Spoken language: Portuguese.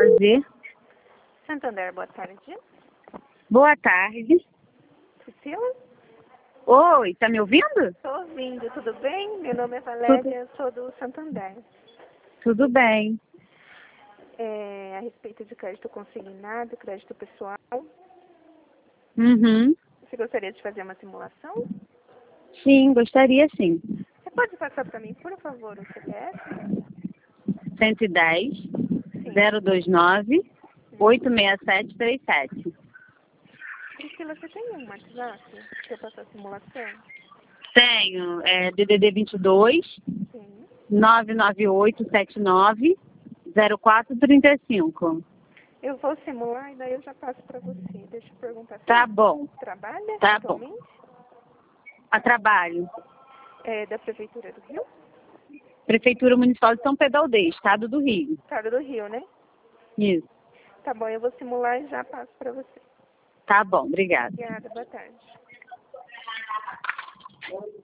fazer? Santander, boa tarde. Boa tarde. Priscila? Oi, tá me ouvindo? Estou ouvindo, tudo bem? Meu nome é Valéria, eu sou do Santander. Tudo bem. A respeito de crédito consignado, crédito pessoal, Uhum. você gostaria de fazer uma simulação? Sim, gostaria sim. Você pode passar para mim, por favor, o CPF? 110 Sim. 029 86737. Priscila, você tem um WhatsApp para eu passar a simulação? Tenho DDD 22 Sim. 99879 0435. Eu vou simular e daí eu já passo para você. Deixa eu perguntar. Tá Você bom, trabalha tá bom. atualmente? A trabalho. É da Prefeitura do Rio? Prefeitura Municipal de São Pedro da Aldeia, Estado do Rio. Estado do Rio, né? Isso. Tá bom, eu vou simular e já passo para você. Tá bom, obrigada. Obrigada, boa tarde.